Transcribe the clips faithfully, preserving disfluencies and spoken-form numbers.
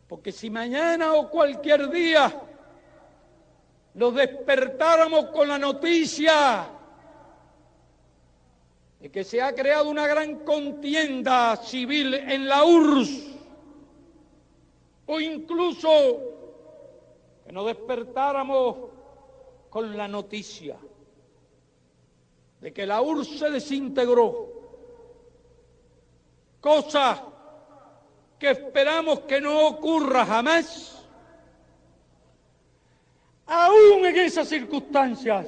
Porque si mañana o cualquier día nos despertáramos con la noticia de que se ha creado una gran contienda civil en la U R S S, o incluso que nos despertáramos con la noticia de que la U R S S se desintegró, cosa que esperamos que no ocurra jamás, aún en esas circunstancias,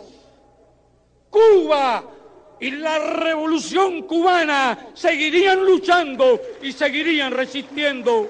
Cuba y la revolución cubana seguirían luchando y seguirían resistiendo.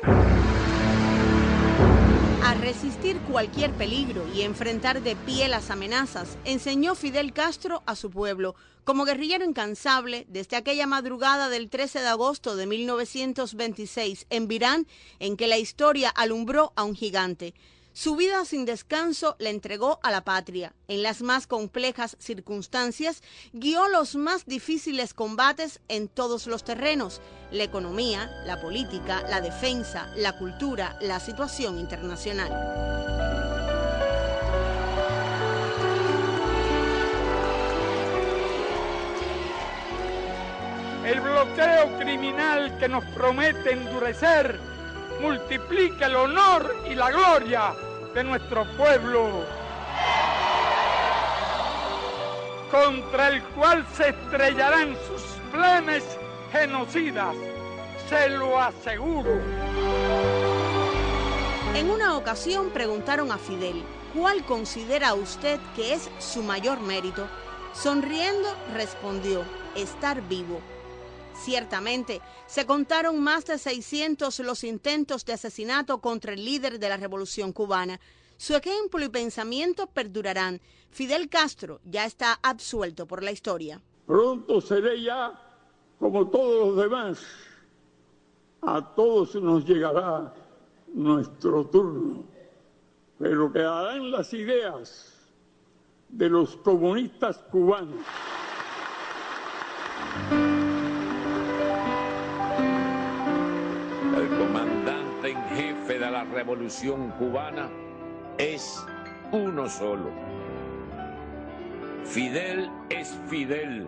A resistir cualquier peligro y enfrentar de pie las amenazas, enseñó Fidel Castro a su pueblo, como guerrillero incansable desde aquella madrugada del trece de agosto de mil novecientos veintiséis en Virán, en que la historia alumbró a un gigante. Su vida sin descanso la entregó a la patria. En las más complejas circunstancias, guió los más difíciles combates en todos los terrenos: la economía, la política, la defensa, la cultura, la situación internacional. El bloqueo criminal que nos promete endurecer multiplica el honor y la gloria de nuestro pueblo, contra el cual se estrellarán sus planes genocidas, se lo aseguro. En una ocasión preguntaron a Fidel: ¿cuál considera usted que es su mayor mérito? Sonriendo respondió: estar vivo. Ciertamente, se contaron más de seiscientos los intentos de asesinato contra el líder de la Revolución Cubana. Su ejemplo y pensamiento perdurarán. Fidel Castro ya está absuelto por la historia. Pronto seré ya como todos los demás. A todos nos llegará nuestro turno, pero quedarán las ideas de los comunistas cubanos. El comandante en jefe de la Revolución Cubana es uno solo. Fidel es Fidel.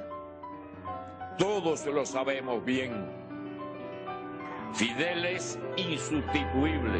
Todos lo sabemos bien. Fidel es insustituible.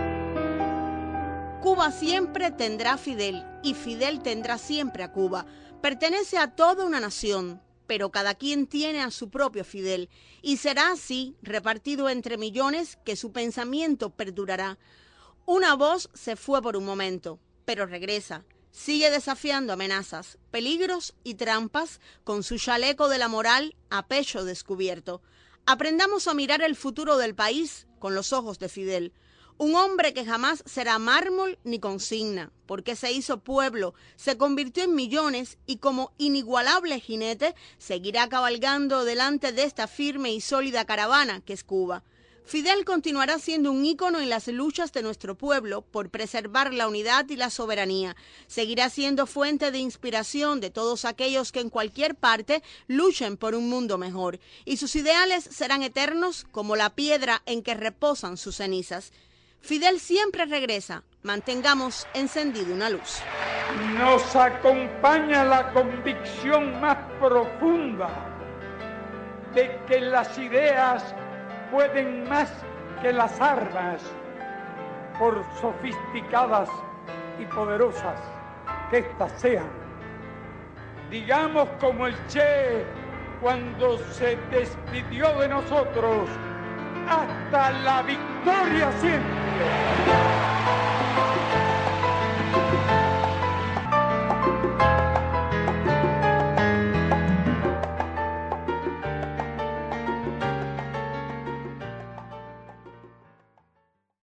Cuba siempre tendrá a Fidel y Fidel tendrá siempre a Cuba. Pertenece a toda una nación, pero cada quien tiene a su propio Fidel, y será así, repartido entre millones, que su pensamiento perdurará. Una voz se fue por un momento, pero regresa. Sigue desafiando amenazas, peligros y trampas con su chaleco de la moral a pecho descubierto. Aprendamos a mirar el futuro del país con los ojos de Fidel. Un hombre que jamás será mármol ni consigna, porque se hizo pueblo, se convirtió en millones y como inigualable jinete seguirá cabalgando delante de esta firme y sólida caravana que es Cuba. Fidel continuará siendo un ícono en las luchas de nuestro pueblo por preservar la unidad y la soberanía. Seguirá siendo fuente de inspiración de todos aquellos que en cualquier parte luchen por un mundo mejor. Y sus ideales serán eternos como la piedra en que reposan sus cenizas. Fidel siempre regresa. Mantengamos encendida una luz. Nos acompaña la convicción más profunda de que las ideas pueden más que las armas, por sofisticadas y poderosas que éstas sean. Digamos como el Che cuando se despidió de nosotros: hasta la victoria siempre.